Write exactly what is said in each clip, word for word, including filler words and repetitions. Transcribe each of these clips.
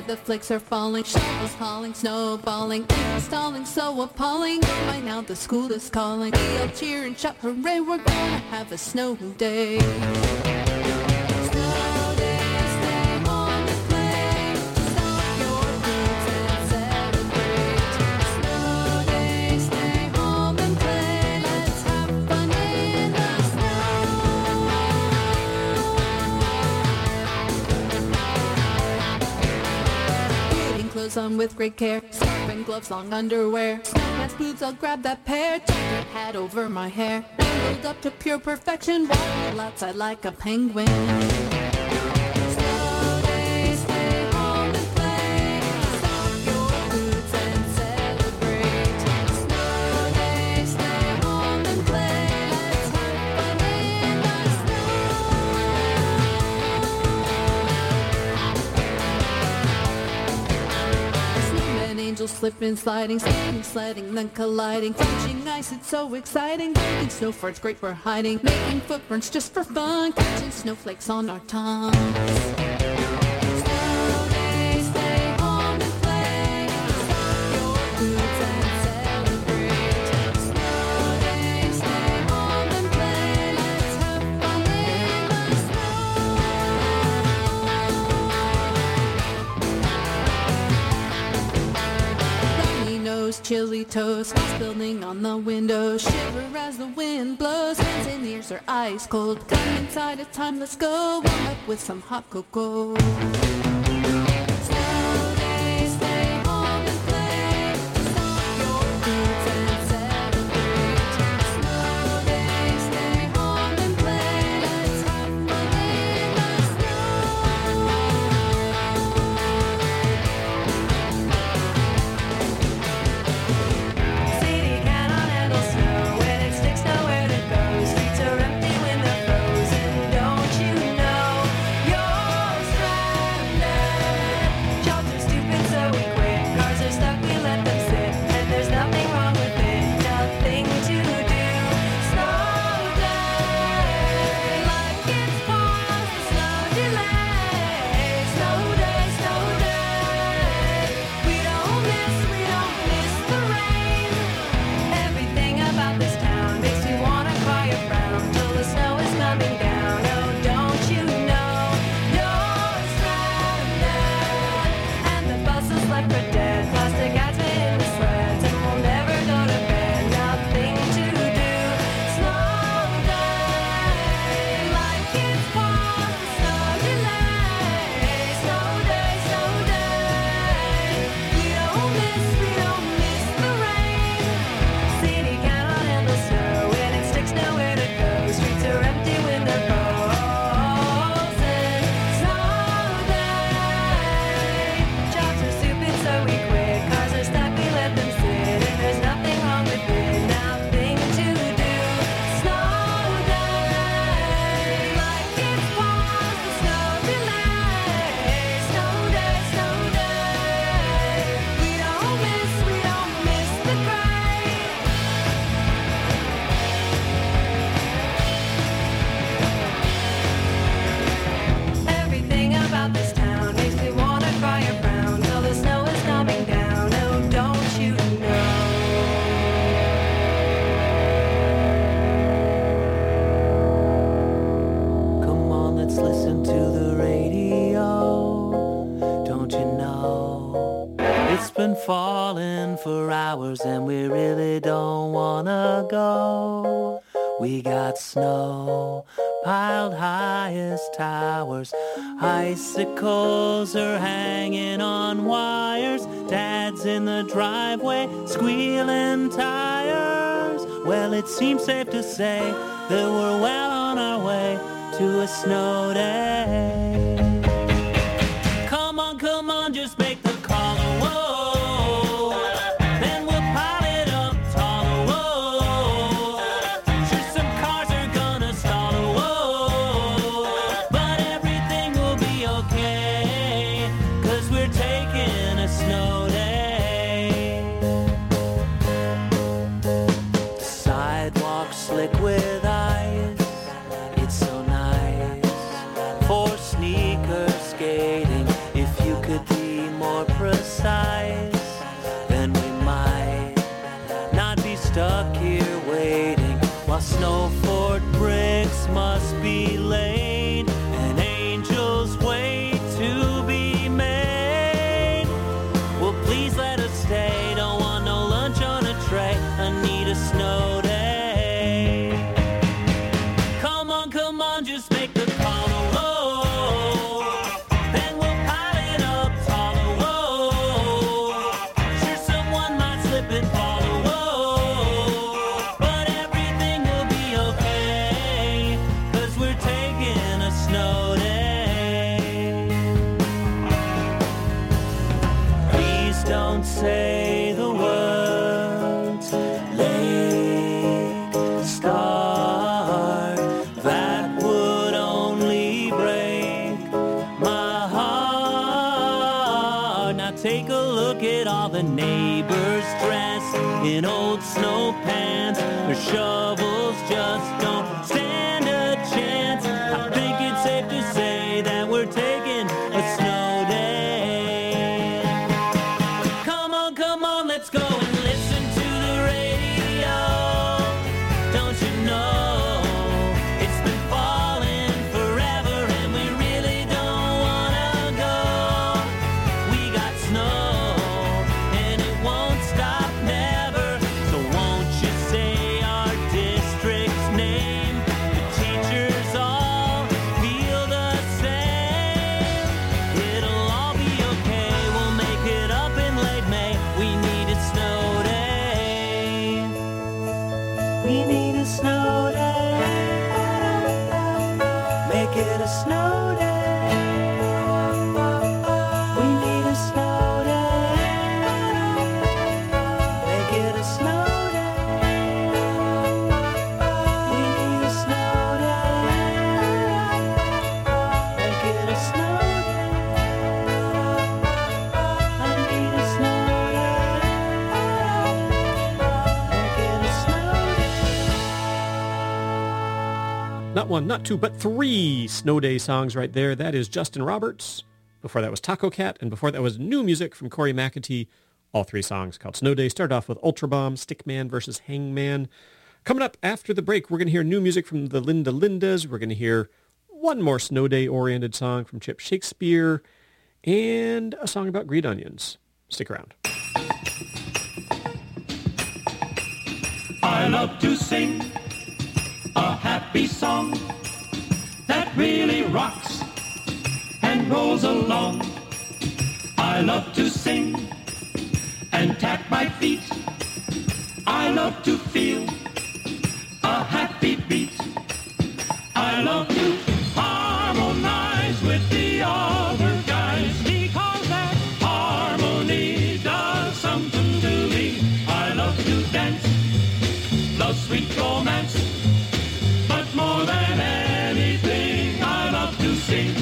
the flakes are falling, shovels hauling, snowballing, installing, so appalling. By now the school is calling, we all cheer and shout hooray, we're gonna have a snow day. On with great care, scarf gloves, long underwear, snow pants, boots, I'll grab that pair, jacket, hat over my hair, build up to pure perfection, walk outside like a penguin. Snow day, stay home and play, stock your boots and celebrate. Snow day, stay home and play, let's have fun in the angels slipping, sliding, skating, sledding, then colliding, crunching ice, it's so exciting, making snow farts great for hiding, making footprints just for fun, catching snowflakes on our tongues. Snow day, stay home and play, stock your boots and celebrate. Snow day, stay home and play, let's have fun in the snow. Nose, chilly toes, frost building on the windows, shiver as the wind blows, hands and ears are ice cold, come inside, it's time, let's go, warm up with some hot cocoa. Snow day, stay home and play, stock your boots and celebrate. Snow day, stay home and play, let's have fun in the snow. Falling for hours and we really don't wanna go. We got snow piled high as towers, icicles are hanging on wires, Dad's in the driveway squealing tires. Well, it seems safe to say that we're well on our way to a snow day. Come on, come on, just make the call. Whoa. on, come on, just make the call. Oh, then we'll pile it up taller. Whoa, sure someone might slip and follow. Whoa, but everything will be okay, 'cause we're taking a snow day. Please don't say the words lake star. That would only break my heart. Now take a look at all the neighbors dressed in old snow pants. Their shovels just don't stand a chance. I think it's safe to say that we're taking a snow day. Come on, come on, let's go and listen to the radio. Don't you know it's been falling forever and we really don't wanna go. We got snow and it won't stop never. So won't you say our district's name? The teachers all feel the same. It'll all be okay, we'll make it up in late May. We need a snow day. We need a snow day. Make it a snow day. We need a snow day. Make it a snow day. We need a snow day. Make it a snow day. I need a snow day. Make it a snow day. Not one, not two, but three Snow Day songs right there. That is Justin Roberts. Before that was Taco Cat. And before that was new music from Corey McAtee. All three songs called Snow Day. Start off with Ultra Bomb, Stickman versus Hangman. Coming up after the break, we're going to hear new music from the Linda Lindas. We're going to hear one more Snow Day-oriented song from Chip Shakespeare. And a song about green onions. Stick around. I love to sing a happy song that really rocks and rolls along. I love to sing and tap my feet. I love to feel a happy beat. I love to harmonize with the other guys because that harmony does something to me. I love to dance, love sweet romance, but more than anything, I love to sing.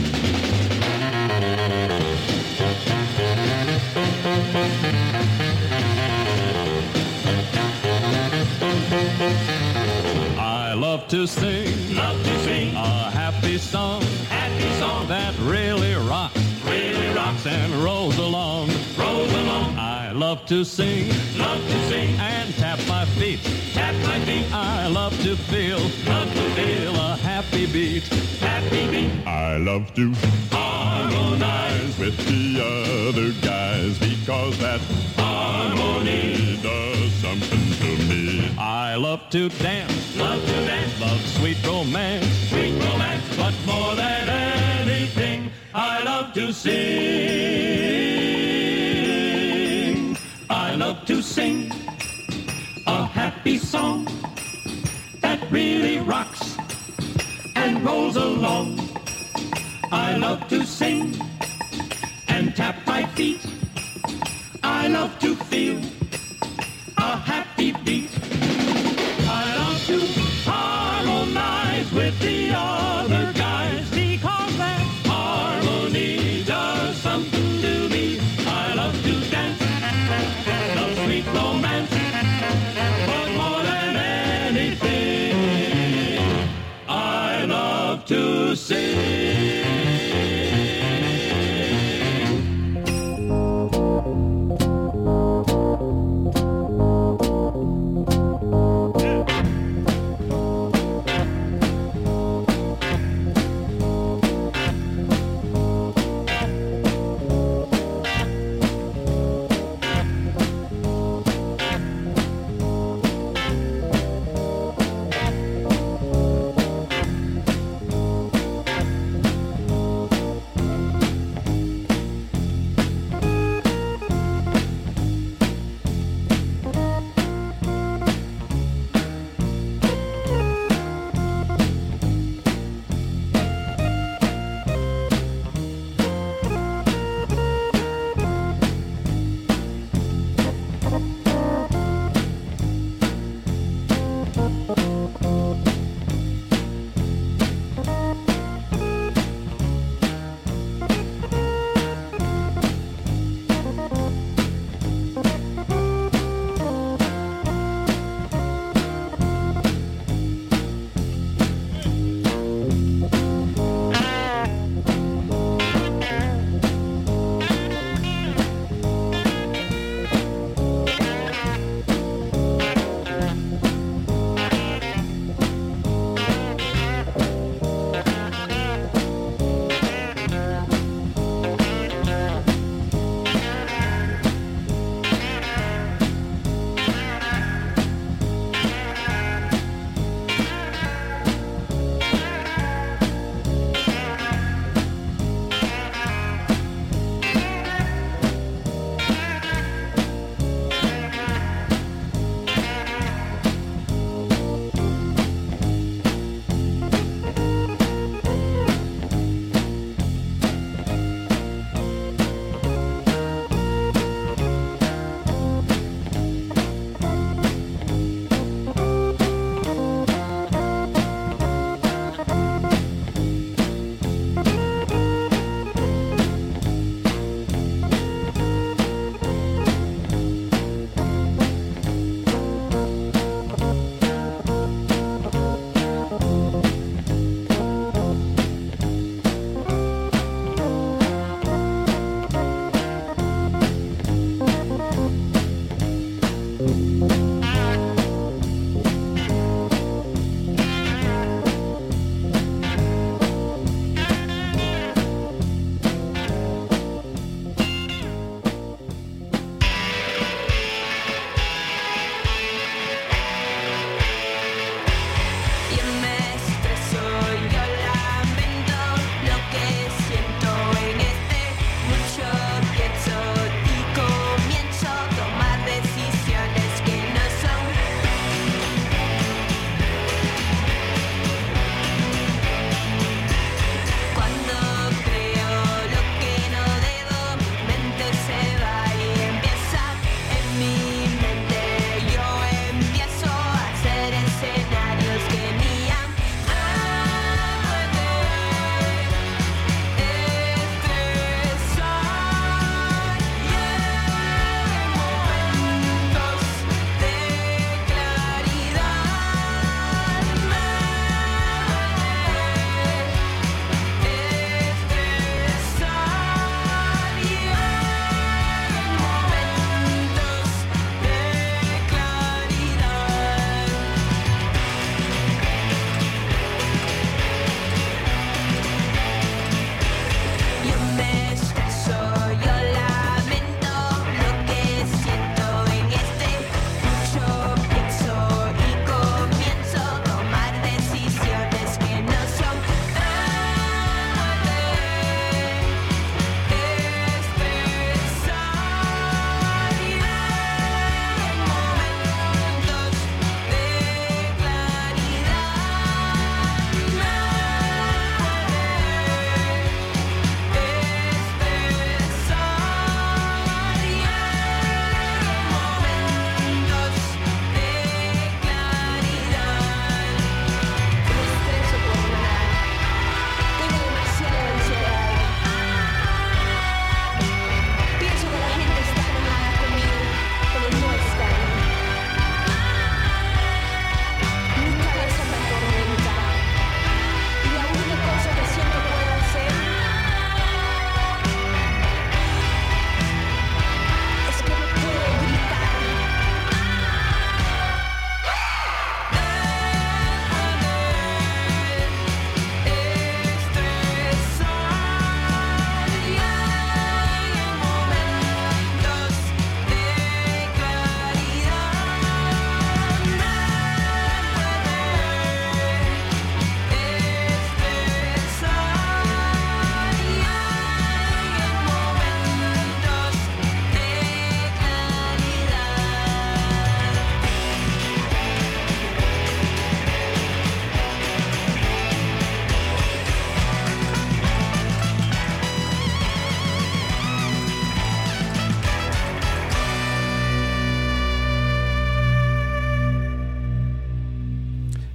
I love to sing, love to sing a happy song, happy song that really rocks, really rocks and rolls along, rolls along. I love to sing, love to sing and tap my feet, tap my feet. I love to feel, love to feel a happy beat, happy beat. I love to harmonize with the other guys because that harmony does something to me. I love to dance, love to dance, love sweet romance, sweet romance, but more than anything, I love to sing. I love to sing a happy song that really rocks and rolls along. I love to sing and tap my feet. I love to feel a happy beat. I love to harmonize with the other guys because that harmony does something to me. I love to dance, love sweet romance, but more than anything, I love to sing.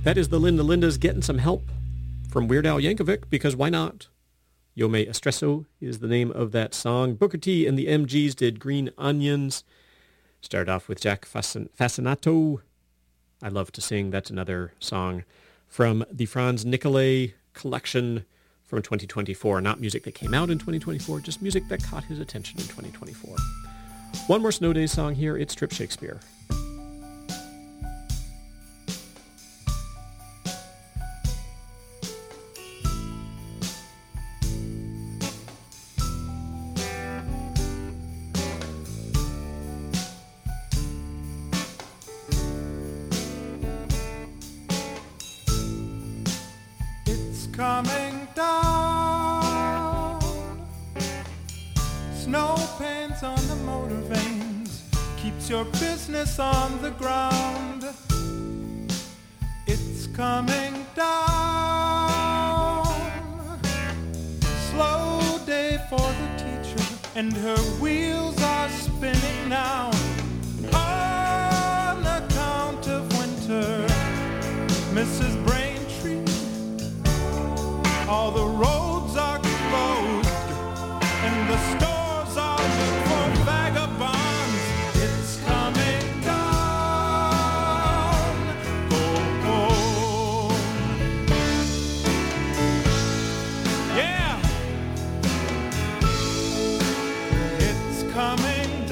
That is the Linda Lindas getting some help from Weird Al Yankovic, because why not? Yo Me Estresso is the name of that song. Booker T and the M Gs did Green Onions. Started off with Jack Fascin- Fascinato. I Love to Sing. That's another song from the Franz Nicolay collection from twenty twenty-four. Not music that came out in twenty twenty-four, just music that caught his attention in twenty twenty-four. One more Snow Days song here. It's Strip Shakespeare. Coming down, snow paints on the motor veins, keeps your business on the ground. It's coming down, slow day for the teacher, and her wheels are spinning now. On account of winter, Missus Braintree, all the roads are closed and the stores are for vagabonds. It's coming down. Go home. Yeah. It's coming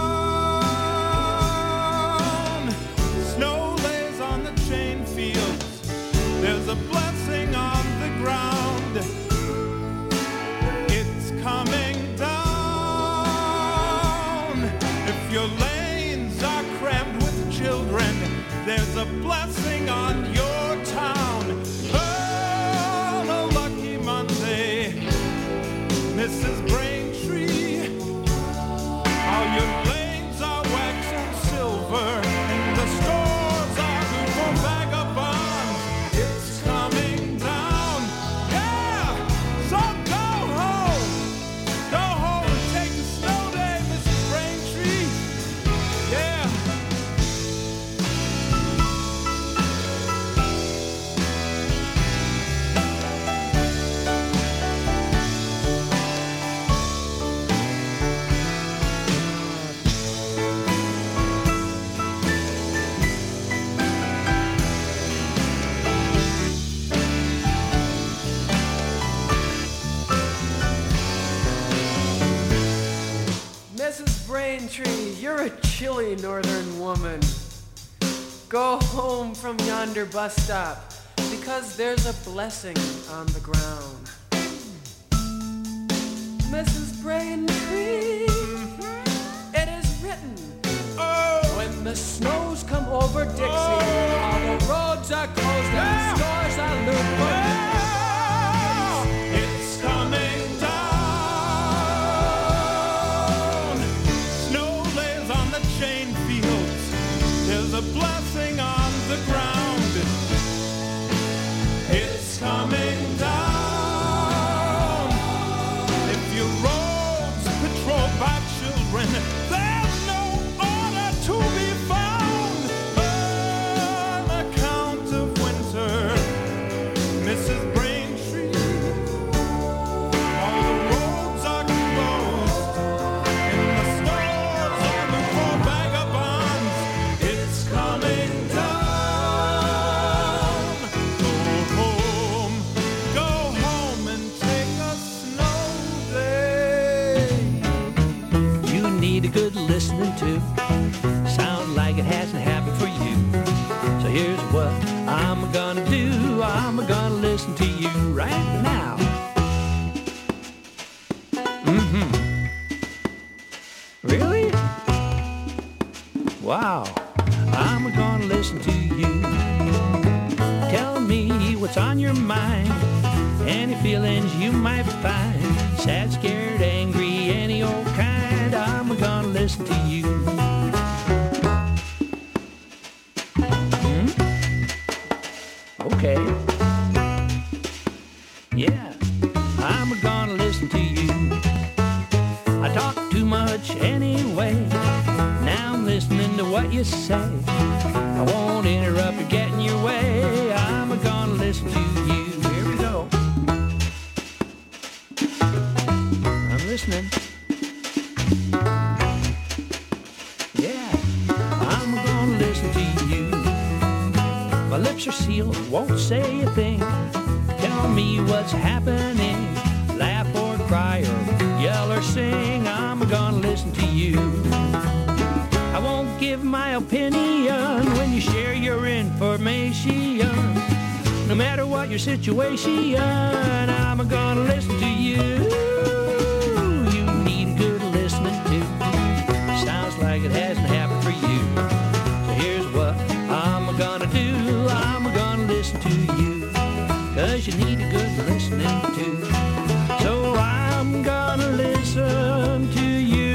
down. Snow lays on the chain fields. There's a blessing on the ground. It's coming down. If your lanes are crammed with children, there's a blessing on your town. On a lucky Monday, Missus Braintree, all your lanes are wax and silver, and the stores are good for vagabonds. It's coming down. Yeah! So go home. Go home and take the snow day, Missus Braintree. Yeah. Missus Braintree, you're a chilly northern woman. Go home from yonder bus stop, because there's a blessing on the ground. Missus Braintree, it is written, Oh! when the snows come over Dixie, all the roads are closed and the stores are loot for It's coming down. Snow lays on the chain fields. There's a blessing on the ground. It's coming down. If your roads patrolled by children, there's no order to be found. On account of winter, Missus Braintree, all the roads are closed and the stores are good for vagabonds. It's coming down. Go home, go home and take a snow day. You need a good listening to. Sounds like it hasn't happened for you. So here's what I'm gonna do. I'm gonna listen to you right now. Mm-hmm. Really? Wow. I'm gonna listen to you. Tell me what's on your mind. Any feelings you might find. Sad, scared, angry, any old kind. I'm gonna listen to you. Hmm? Okay. Yeah, I'm gonna listen to you. I talk too much anyway. Now I'm listening to what you say. I won't interrupt or get in your way. listening. Yeah, I'm gonna listen to you. My lips are sealed, won't say a thing. Tell me what's happening. Laugh or cry or yell or sing. I'm gonna listen to you. I won't give my opinion when you share your information. No matter what your situation, I'm gonna listen to you. You need a good listening to. Sounds like it hasn't happened for you. So here's what I'm gonna do. I'm gonna listen to you. Cause you need a good listening to. So I'm gonna listen to you.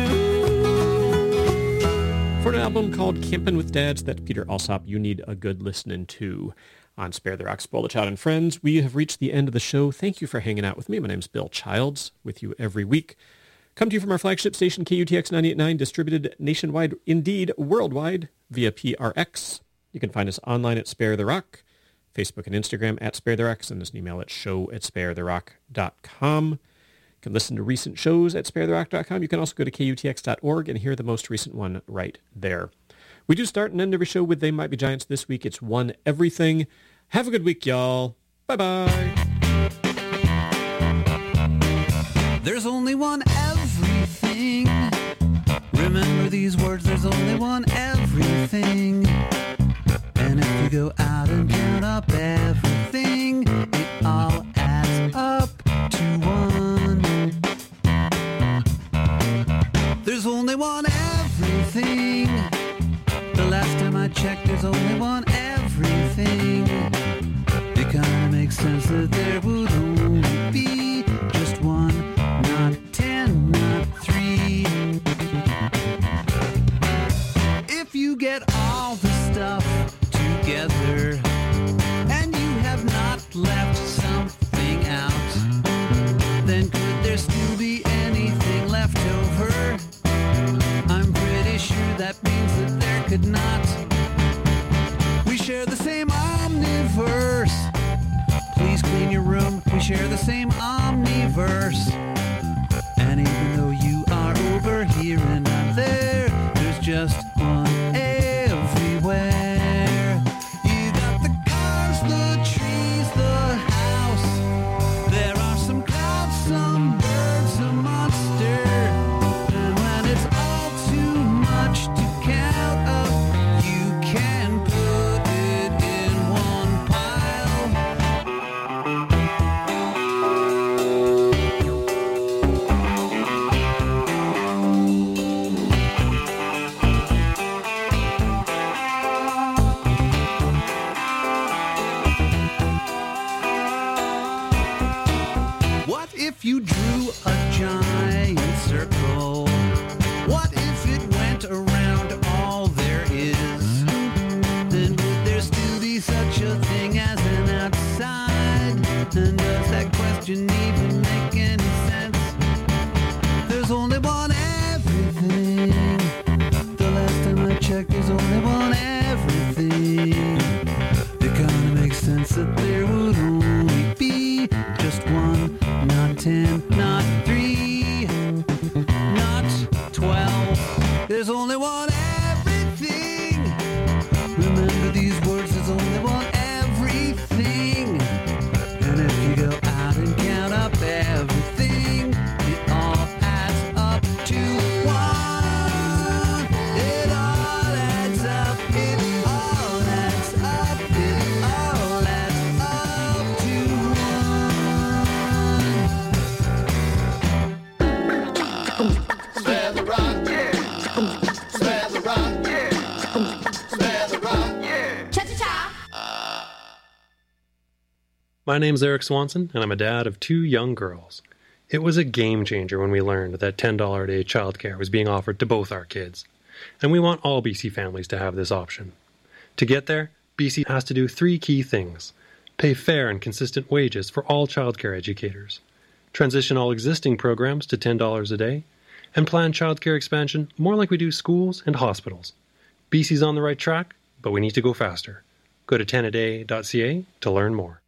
For an album called Campin' with Dads, that's Peter Alsop, You Need a Good Listening To. On Spare the Rock, Spoil the Child and Friends, we have reached the end of the show. Thank you for hanging out with me. My name's Bill Childs, with you every week. Come to you from our flagship station, K U T X nine eighty-nine, distributed nationwide, indeed worldwide, via P R X. You can find us online at Spare the Rock, Facebook and Instagram at Spare the Rock, send us an email at show at spare the rock dot com. You can listen to recent shows at spare the rock dot com. You can also go to K U T X dot org and hear the most recent one right there. We do start and end every show with They Might Be Giants. This week it's One Everything. Have a good week, y'all. Bye-bye. There's only one everything. Remember these words, there's only one everything. And if you go out and count up everything, it all adds up to one. There's only one everything. The last time I checked, there's only one everything. It kinda makes sense that there would only be just one, not ten, not three. If you get all the stuff together and you have not left something out, then could there still be anything left over? I'm pretty sure that means that there could not. We share the same omniverse. Please clean your room. We share the same omniverse. And even though you are over here and I'm there, there's just one everywhere. You got the cars, the trees, the house. There are some clouds, some birds, a monster. And when it's all too much to count up, you can put it in one pile. What if you drew a giant circle? What if it went around all there is? Then would there still be such a thing as an outside? And does that question even make any sense? There's only one everything. The last time I checked, there's only one everything. It kinda makes sense that there would only be just one, not ten, not three, not twelve. There's only one everything. Remember these words, there's only one everything. And if you go out and count up everything, it all adds up to one. It all adds up, it all adds up, it all adds up to one. Spare the rock, yeah. Spare the rock, yeah. Spare the rock, yeah. Cha-cha-cha. My name's Eric Swanson, and I'm a dad of two young girls. It was a game changer when we learned that ten dollars a day childcare was being offered to both our kids. And we want all B C families to have this option. To get there, B C has to do three key things. Pay fair and consistent wages for all childcare educators. Transition all existing programs to ten dollars a day. And plan childcare expansion more like we do schools and hospitals. B C's on the right track, but we need to go faster. Go to ten a day dot c a to learn more.